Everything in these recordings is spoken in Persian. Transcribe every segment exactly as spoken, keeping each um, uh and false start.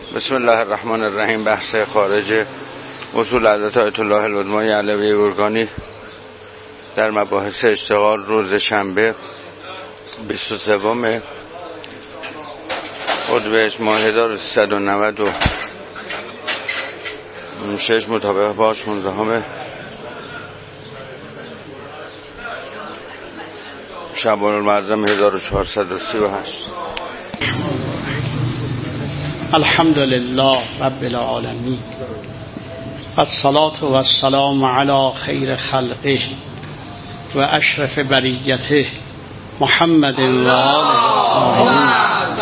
بسم الله الرحمن الرحیم. بحث خارج اصول حضرت آیت الله العظمای علوی گرگانی در مباحث اشتغال روز شنبه بیست و سوم اردیبهشت ماه هزار و سیصد و نود و شش مطابق با شانزدهم شعبان المعظم هزار و چهارصد و سی و هشت. الحمد لله رب العالمین و الصلاة و السلام علی خیر خلقه و اشرف بریته محمد و آله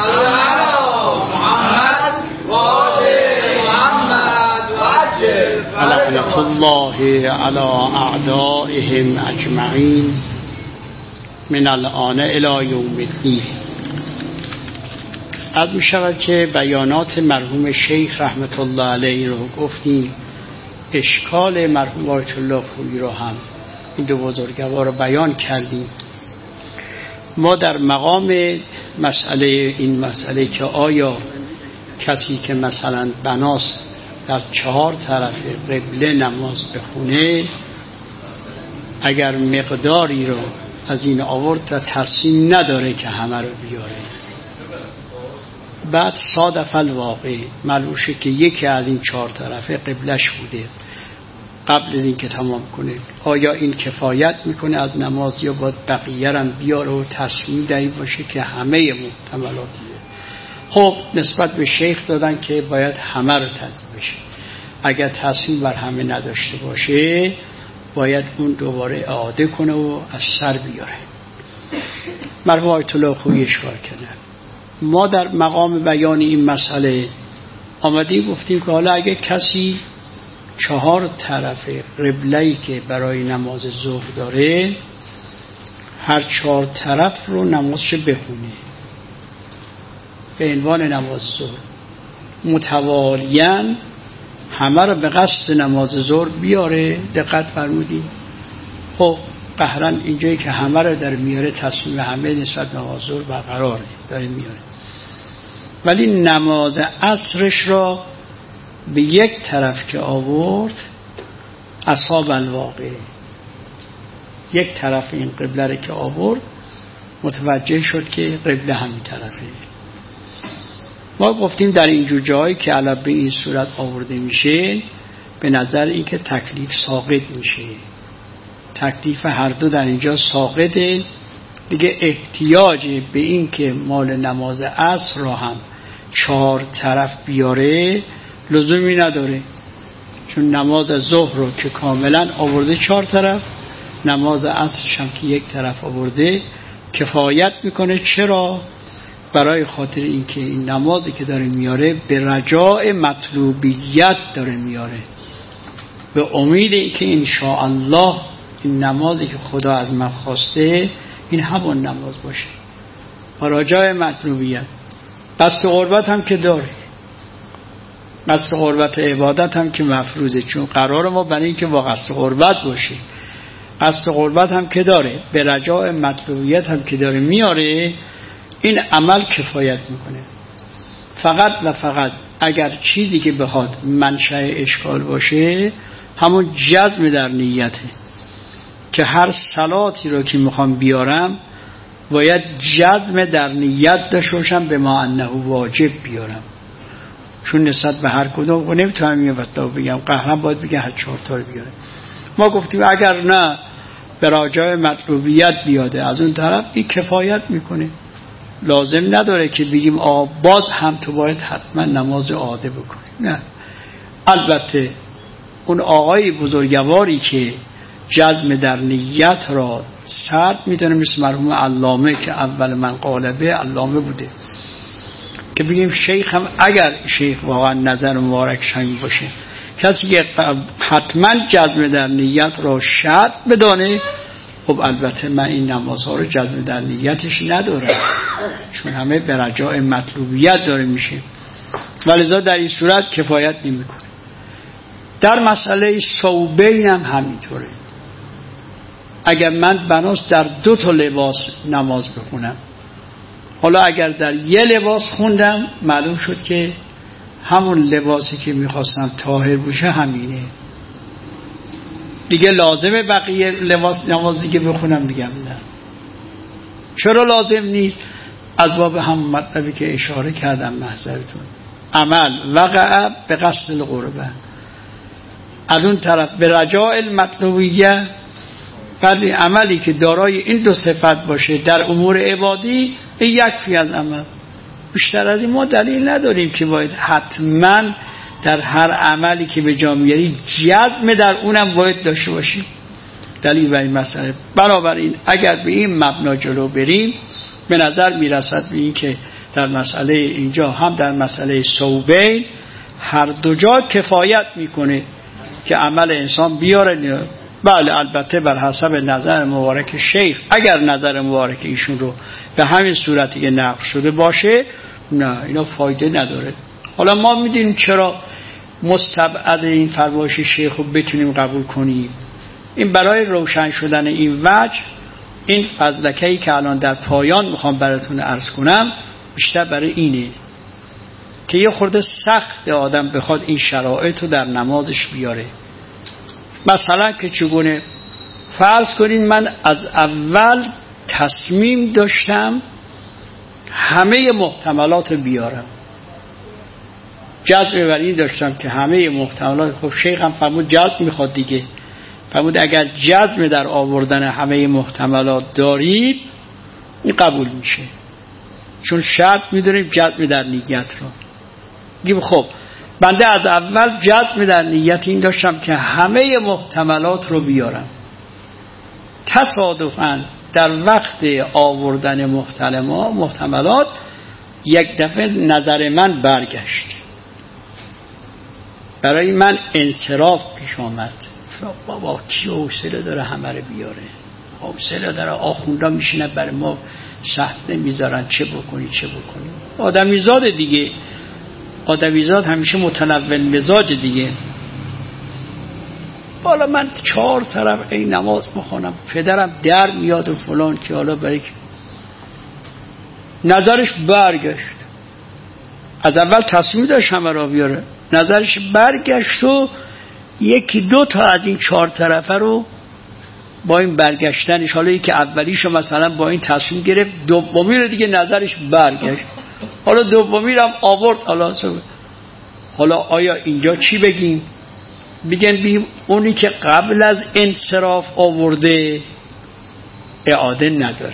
لعنة الله علی اعدائهم اجمعین من الآن الی یوم الدین. از می شود که بیانات مرحوم شیخ رحمت الله علیه رو گفتیم، اشکال مرحوم آیت الله خویی رو هم این دو بزرگوار رو بیان کردیم. ما در مقام مسئله این مسئله که آیا کسی که مثلا بناس در چهار طرف قبله نماز بخونه اگر مقداری رو از این آورد تا تصمیم نداره که همه رو بیاره، بعد صادف الواقع معلومه که یکی از این چهار طرفه قبلش بوده قبل از این که تمام کنه، آیا این کفایت میکنه از نماز یا باید بقیه هم بیاره و تصمیم دهی باشه که همه محتملات؟ خب نسبت به شیخ دادن که باید همه رو تضمین بشه، اگر تصمیم بر همه نداشته باشه باید اون دوباره اعاده کنه و از سر بیاره. مرحوم آیت الله خویی اشاره کردن. ما در مقام بیان این مسئله آمدیم گفتیم که حالا اگه کسی چهار طرف قبله‌ای که برای نماز ظهر داره هر چهار طرف رو نمازش بخونه به عنوان نماز ظهر، متوالیاً همه رو به قصد نماز ظهر بیاره. دقت فرمودید؟ خب قهرن اینجایی که همه رو در میاره تصمیم همه نسبت نماز ظهر برقراره داره میاره، ولی نماز عصرش را به یک طرف که آورد اصحاب الواقع، یک طرف این قبله رو که آورد متوجه شد که قبله همین طرفه. ما گفتیم در اینجور جایی که علب به این صورت آورده میشه به نظر این که تکلیف ساقط میشه، تکلیف هر دو در اینجا ساقطه دیگه. احتیاج به این که مال نماز عصر را هم چهار طرف بیاره لزومی نداره، چون نماز ظهر رو که کاملا آورده چهار طرف، نماز عصرش هم که یک طرف آورده کفایت میکنه. چرا؟ برای خاطر اینکه این نمازی که داره میاره به رجاء مطلوبیت داره میاره، به امید اینکه انشاءالله این نمازی که خدا از من خواسته این همون نماز باشه، با رجاء مطلوبیت. قصد قربت هم که داره، قصد قربت عبادت هم که مفروضه، چون قرار ما برای اینکه با قصد قربت باشه، قصد قربت هم که داره، به رجاء مطلوبیت هم که داره میاره، این عمل کفایت میکنه. فقط و فقط اگر چیزی که بخواد منشأ اشکال باشه همون جزم در نیته، که هر صلاتی رو که میخوام بیارم باید جزم در نیت داشته باشم به ما انه واجب بیارم، چون نسبت به هر کدوم نمیتونم یه وقتا بگم قهرم باید بگم هر چهار تا رو بیاره. ما گفتیم اگر نه به راجع مطلوبیت بیاده از اون طرف این کفایت میکنه، لازم نداره که بگیم آ باز هم تو باید حتما نماز عاده بکنی. نه، البته اون آقای بزرگواری که جزم در نیت را سرد میدونه مثل مرحوم علامه که اول من قالبه علامه بوده، که بگیم شیخ هم اگر شیخ واقعا نظر مبارکش همین باشه، کسی که حتما جزم در نیت را شرط بدانه، خب البته من این نمازها رو جزم در نیتش ندارم چون همه به رجاء مطلوبیت داره میشه، ولذا در این صورت کفایت نمیکنه. در مسئله ثوبین هم همینطوره. اگر من بناس در دو تا لباس نماز بخونم، حالا اگر در یه لباس خوندم معلوم شد که همون لباسی که میخواستم طاهر باشه همینه دیگه. لازمه بقیه لباس نماز دیگه بخونم؟ میگم نه. چرا لازم نیست؟ از باب هم مطلبی که اشاره کردم محضرتون، عمل وقع به قصد القربه، از اون طرف به رجاء المطلوبیه. ولی عملی که دارای این دو صفت باشه در امور عبادی، این یکفی از عمل. بیشتر از این ما دلیل نداریم که باید حتما در هر عملی که به جا میاری جزم در اونم باید داشته باشیم. دلیل بر این مسئله. بنابراین اگر به این مبنا جلو بریم، به نظر میرسد به این که در مسئله اینجا هم در مسئله صوبین هر دو جا کفایت میکنه که عمل انسان بیاره. بله البته بر حسب نظر مبارک شیخ، اگر نظر مبارک ایشون رو به همین صورتی که نقل شده باشه، نه اینا فایده نداره. حالا ما میدونیم چرا مستبعد این فرمایش شیخ رو بتونیم قبول کنیم. این برای روشن شدن این وجه، این فضلکه‌ای که الان در پایان میخوام براتون عرض کنم، بیشتر برای اینه که یه خورده سخت آدم بخواد این شرایط رو در نمازش بیاره. مثلا که چگونه فرض کنین من از اول تصمیم داشتم همه محتملات بیارم، جزم بر این داشتم که همه محتملات. خب شیخ هم فرمود جزم میخواد دیگه، فرمود اگر جزم در آوردن همه محتملات دارید این قبول میشه، چون شرط میدونیم جزم در نیت رو. گیم خب بنده از اول جزم در نیت این داشتم که همه محتملات رو بیارم. تصادفاً در وقت آوردن محتملات یک دفعه نظر من برگشت، برای من انصراف پیش آمد. بابا کی حوصله داره همه رو بیاره؟ حوصله داره آخوندا میشینه برای ما سخت نمیذارن چه بکنی چه بکنی. آدمیزاد دیگه، آدمیزاد همیشه متنوع مزاج دیگه. حالا من چهار طرف این نماز بخونم، پدرم در میاد و فلان، که حالا برای نظرش برگشت. از اول تصمیم داشت همه را بیاره، نظرش برگشت و یکی دو تا از این چهار طرفه رو با این برگشتنش، حالا یکی اولیشو مثلا با این تصمیم گرفت، دومی رو دیگه نظرش برگشت، حالا دومی رو هم آورد. حالا حالا آیا اینجا چی بگیم؟ بگن بگیم اونی که قبل از انصراف آورده اعاده نداره،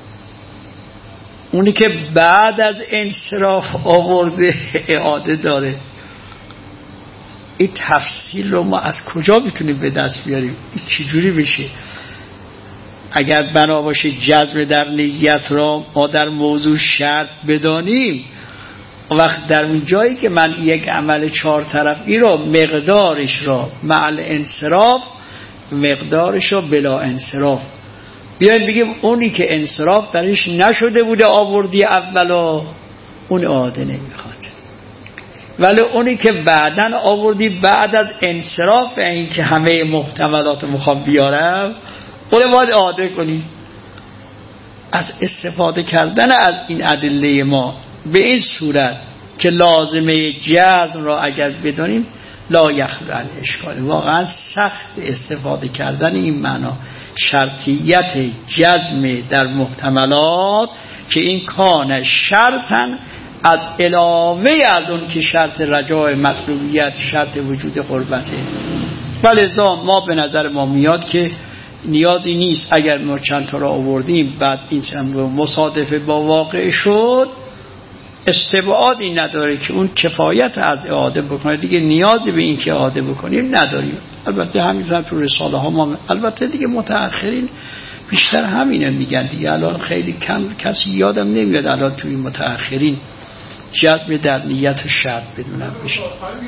اونی که بعد از انصراف آورده اعاده داره. این تفصیل رو ما از کجا میتونیم به دست بیاریم؟ این چجوری بشه؟ اگر بنا باشه جزم در نیت را ما در موضوع شرط بدانیم، وقت در اون جایی که من یک عمل چهار طرفی را مقدارش را مع انصراف، مقدارش را بلا انصراف بیایم بگیم اونی که انصراف درش نشده بوده آوردی اولا، اون اعاده نمیخواد، ولی اونی که بعدن آوردی بعد از انصراف این که همه محتملات میخوام بیارم، اون باید اعاده کنی. از استفاده کردن از این ادله ما به این صورت که لازمه جزم را اگر بدانیم لا یخلو عن اشکال، واقعا سخت استفاده کردن این معنا، شرطیت جزم در محتملات که این کان شرطا از علاوه از اون که شرط رجاء مطلوبیت، شرط وجود قربته. ولذا ما به نظر ما میاد که نیازی نیست اگر ما چند تا را آوردیم بعد این مصادفه با واقع شد، استبعادی نداره که اون کفایت از اعاده بکنه، دیگه نیازی به این که اعاده بکنیم نداریم. البته همینطور تو رساله ها ما، البته دیگه متأخرین بیشتر همینه میگن دیگه، الان خیلی کم کسی یادم نمیاد الان توی متأخرین جزم در نیت شرط بدونم بشه.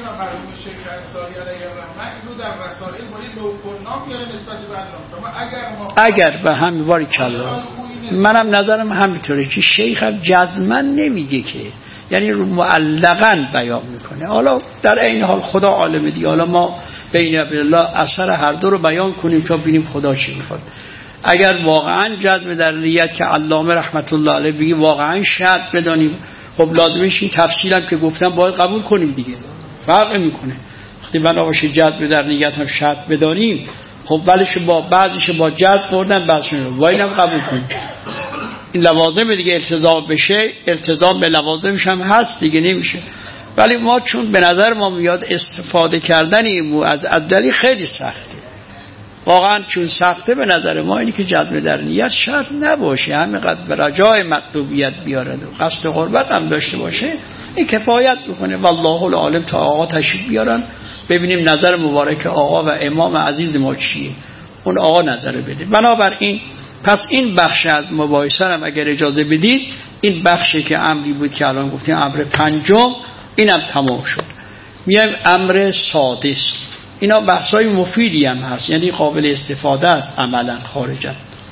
اگر به همین باری کلا منم نظرم همینطوره که شیخ هم جزمن نمیگه که، یعنی رو معلقاً بیان میکنه. حالا در این حال خدا عالم دیگه، حالا ما بین الله اثر هر دو رو بیان کنیم تا ببینیم خدا چی میخواد. اگر واقعاً جزم در نیت که علامه رحمت الله علیه بگی واقعاً شرط بدانیم، خب لازمش این تفصیلم که گفتم باید قبول کنیم دیگه، فرق میکنه. وقتی بنا باشه جذب در نیت هم شرط بدانیم، خب ولیش با بعضیش با جذب خوردن بعضیش وای نم قبول کنیم. این لوازم دیگه التزام بشه، التزام به لوازمش هم هست دیگه، نمیشه. ولی ما چون به نظر ما میاد استفاده کردن این مو از عدلی خیلی سخته، واقعا چون سخته به نظر ما اینی که جذب در نیت شرط نباشه، همینقدر به رجای مطلوبیت بیارد و قصد قربت هم داشته باشه، این کفایت میکنه. والله العالم. تا آقا تشریف بیارن ببینیم نظر مبارک آقا و امام عزیز ما چیه، اون آقا نظر بده. بنابراین پس این بخش از مباحثه هم اگر اجازه بدید، این بخشی که امری بود که الان گفتیم امر پنجم، اینم تمام شد. میایم امر سادس. اینا بحثای مفیدی هم هست، یعنی قابل استفاده است عملا خارجا.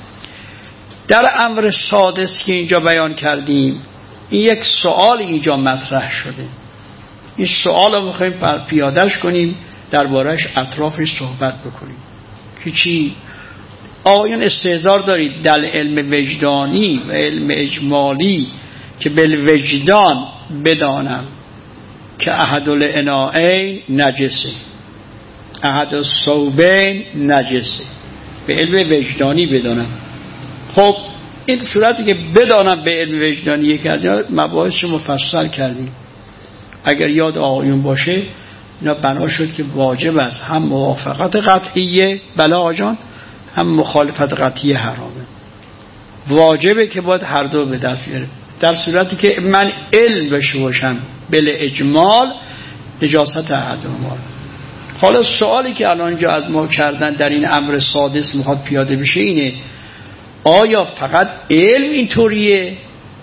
در امر سادس که اینجا بیان کردیم، این یک سوال اینجا مطرح شده. این سوال رو میخوایم پیادهش کنیم، دربارهش اطرافش صحبت بکنیم که چی؟ آقایان استحضار دارید در علم وجدانی و علم اجمالی که بالوجدان بدانم که احد الاناءین نجسه، احد الثوبین نجسه، به علم وجدانی بدانم. خب این صورتی که بدانم به علم وجدانی یکی از مباحث مفصل کردیم، اگر یاد آقایون باشه اینا بنا شد که واجب است هم موافقت قطعیه بله آقا جان، هم مخالفت قطعی حرامه. واجبه که باید هر دو به دست بیاره. در صورتی که من علم بشه باشم بل اجمال نجاست احدهما. حالا سوالی که الان اینجا از ما کردن در این امر سادس میخواد پیاده بشه اینه: آیا فقط علم اینطوریه؟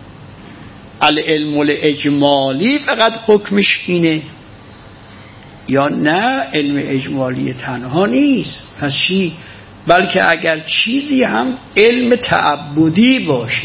العلم الاجمالی فقط حکمش اینه؟ یا نه علم اجمالی تنها نیست؟ پس چی؟ بلکه اگر چیزی هم علم تعبدی باشه،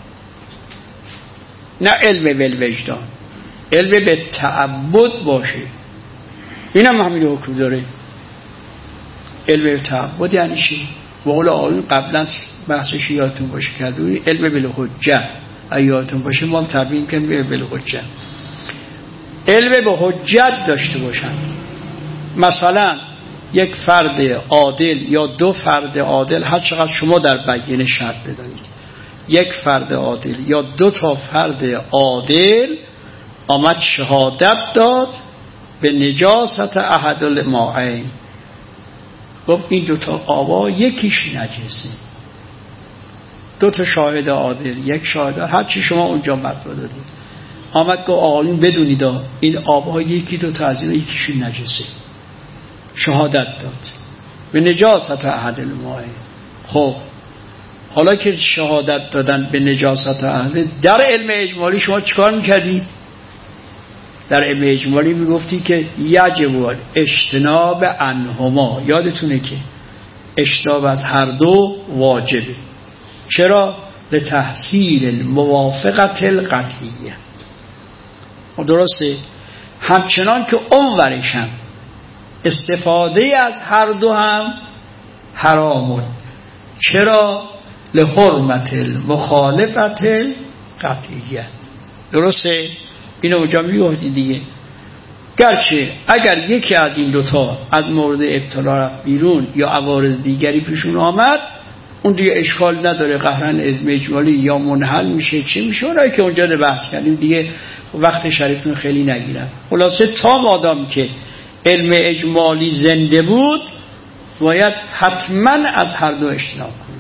نه علم بالوجدان، علم به تعبد باشه، این هم همین حکم داره. علم به تعبد یعنی چی؟ بقول آقایون قبلا بحثش یادتون باشه کردیم، علم بالحجه یادتون باشه ما هم تربیم کنیم علم بالحجه. علم به حجت داشته باشن. مثلا یک فرد عادل یا دو فرد عادل، هر چقدر شما در بیان شرط بدانید، یک فرد عادل یا دو تا فرد عادل آمد شهادت داد به نجاست احد الماءین، گفت این دو تا آبا یکیش نجسه. دو تا شاهد عادل، یک شاهد، هر چی شما اونجا مطلب دادید، آمد گفت آقایون بدونید این آبها یکی دو تا از اینا یکیشون نجسه، شهادت داد به نجاست احد الماءین. خب حالا که شهادت دادن به نجاست احد، در علم اجمالی شما چیکار میکردی؟ در علم اجمالی میگفتی که یجب اجتناب عنهما، یادتونه که اجتناب از هر دو واجبه. چرا؟ لتحصیل الموافقت القطعیه. درسته؟ همچنان که اونورش هم استفاده از هر دو هم حرامون. چرا؟ لحرمت المخالفت القطعیه. درسته؟ اینو اونجا میگفتی دیگه. گرچه اگر یکی از این دوتا از مورد ابتلا رفت بیرون یا عوارض دیگری پیشون آمد، اون دیگه اشکال نداره، قهرن علم اجمالی یا منحل میشه چی میشه، اونایی که اونجا ده بحث کردیم دیگه، وقت شریفتون خیلی نگیرم. خلاصه تا مادام که علم اجمالی زنده بود باید حتما از هر دو اجتناب کنیم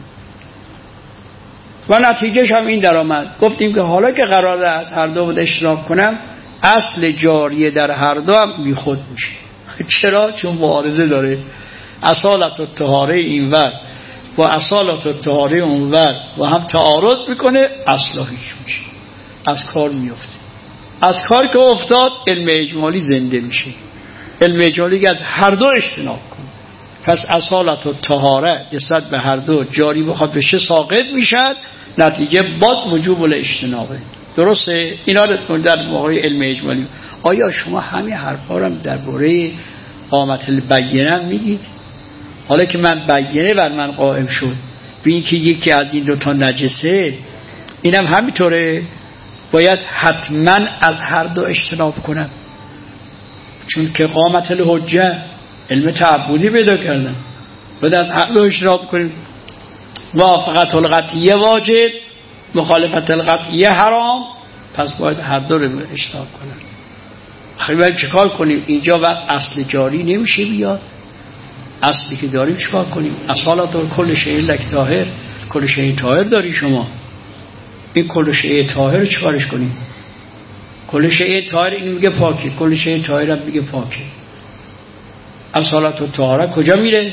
و نتیجهش هم این در آمد. گفتیم که حالا که قراره از هر دو بود اجتناب کنم، اصل جاریه در هر دو هم بی خود میشه. چرا؟ چون معارضه داره. اصالت و طهاره اینور و اصالت و طهاره اونور و هم تعارض میکنه، اصلا هیچ میشه، از کار میفته. از کار که افتاد علم اجمالی زنده میشه. علم اجمالی که از هر دو اجتناب کنه، پس اصالت و طهاره نسبت به هر دو جاری بخواد بشه ساقط میشد، نتیجه باز وجوب الاجتنابه. درسته؟ اینا رو در موقع علم اجمالی. آیا شما همین حرفا رو درباره قامت البینه میگید؟ حالا که من بیانه بر من قائم شد به این که یکی از این دوتا نجسه، اینم همینطوره؟ باید حتما از هر دو اجتناب کنن، چون که قامت الحجه علم تعبدی پیدا کردن، باید از هر دو اجتناب کنیم. موافقت القطعیه واجب، مخالفت القطعیه حرام، پس باید هر دو رو اجتناب کنن. خیلی باید چکار کنیم؟ اینجا وقت اصل جاری نمیشه بیاد، اصلی که داریم چکار کنیم؟ اصالت کل شیء لک طاهر، کل شیء طاهر داری شما، این کل شیء طاهر رو چکارش کنیم؟ کل شیء طاهر این میگه پاکه، کل شیء طاهر هم میگه پاکه. اصالت و طاهره کجا میره؟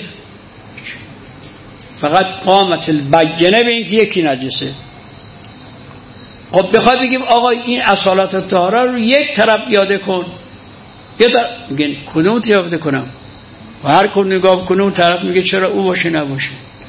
فقط قامت البینه به این یکی نجسه. خب بخواد بگیم آقا این اصالت و طاهره رو یک طرف پیاده کن، یه طرف میگه کدوم پیاده کنم؟ و هر کدوم نگاه کنه اون طرف میگه چرا او باشه نباشه.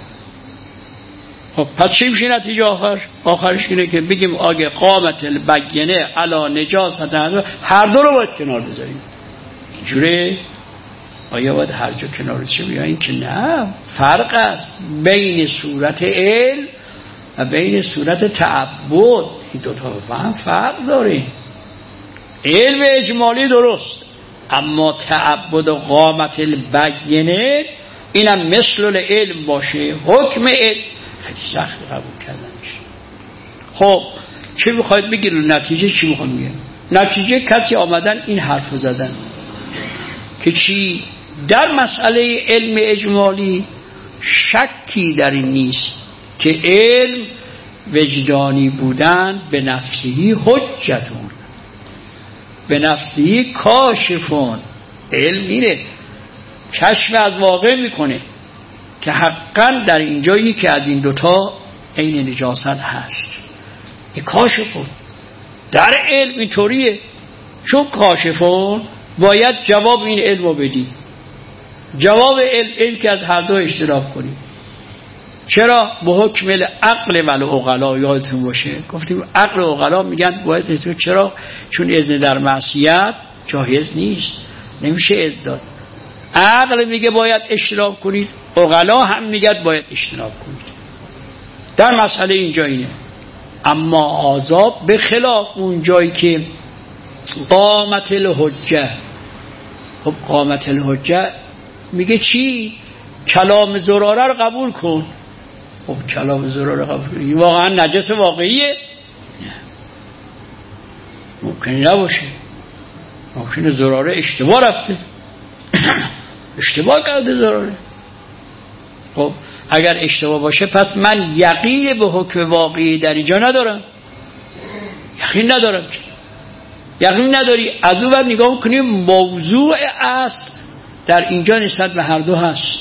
خب پس چی میشه نتیجه آخر؟ آخرش اینه که بگیم آگه قامت البینه علی نجاست هر دو رو باید کنار بذاریم. اینجوره آیا باید هر جا کنار چه بیاییم؟ که نه، فرق است بین صورت علم و بین صورت تعبد. این دوتا فهم فرق داره. علم اجمالی درست، اما تعبد و قامت البینه اینم مثل العلم باشه، حکم علم خیلی سخت قبول کردن میشه. خب چه میخواید بگید؟ نتیجه چی میخواد بگید؟ نتیجه کسی آمدن این حرف زدن که چی؟ در مسئله علم اجمالی شکی در این نیست که علم وجدانی بودن به نفسهی حجتون، به نفسهی کاشفون. علم اینه کشف از واقع میکنه که حقا در اینجایی که از این دوتا عین نجاست هست، این کاشفون. در علم اینطوریه، چون کاشفون باید جواب این علم رو بدی. جواب علم این که از هر دو اشتراک کنی. چرا؟ به حکم عقل و العقلا. یادتون باشه گفتیم عقل و عقلا میگن باید. چرا؟ چون اذن در معصیت جایز نیست، نمیشه اذن داد. عقل میگه باید اشتراک کنید، عقلا هم میگه باید اشتراک کنید. در مسئله اینجا اینه. اما عذاب به خلاف اون جایی که قامت الحجه. خب قامت الحجه میگه چی؟ کلام زراره رو قبول کن. خب کلام زراره رو قبول کن، واقعا نجس واقعیه؟ ممکنه نباشه، ممکنه زراره اشتباه رفته اشتباه کرده زراره. خب اگر اشتباه باشه پس من یقین به حکم واقعی در اینجا ندارم، یقین ندارم. یقین نداری، از اون ور نگاه کنیم موضوع اصل در اینجا نسبت به هر دو هست.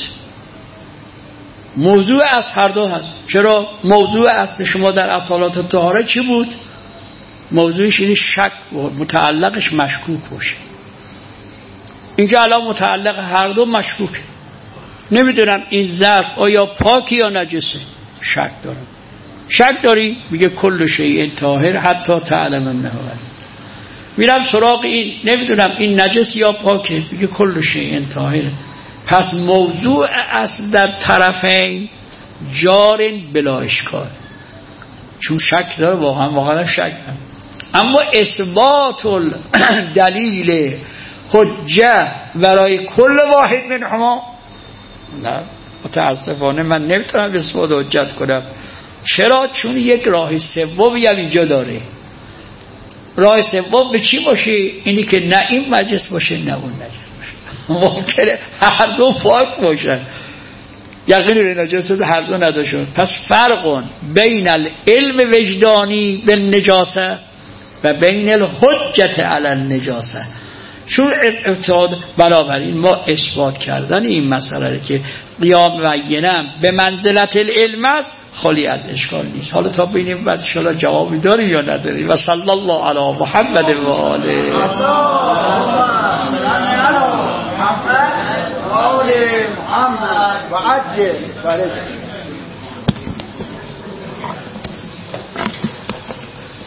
موضوع اصل هر دو هست. چرا؟ موضوع اصل شما در اصالات طهاره چی بود؟ موضوعش این شک بود، متعلقش مشکوک باشه. اینجا الان متعلق هر دو مشکوک. نمیدونم این ظرف آیا پاکی یا نجسه، شک دارم. شک داری؟ میگه کل شیء طاهر حتی تعلم انه حلال. میرم سراغ این، نمیدونم این نجس یا پاکه، میگه کل شیء طاهر. پس موضوع اصل در طرفین جار بلا اشکال، چون شک داره، واقعا واقعا شک داره. اما اثبات دلیل حجه برای کل واحد منهما نه، متاسفانه من نمیتونم اثبات حجت کنم. چرا؟ چون یک راه سومی هم اینجا داره. راه سوم به چی باشه؟ اینی که نه این نجس باشه نه اون نجس باشه. ممکنه هر دو پاک باشن، یقین به نجاست هر دو نداشتن. پس فرق بین العلم وجدانی به نجاسه و بین الحجت علی النجاسه. چون ابتداد بنابراین ما اثبات کردن این مسئله که قیام معینم به منزلت العلم است خالی از اشکال نیست. حالا تا ببینیم بعد ان شاء الله جوابی داریم یا نداریم. و صلی الله علی محمد و آله محمد و عجل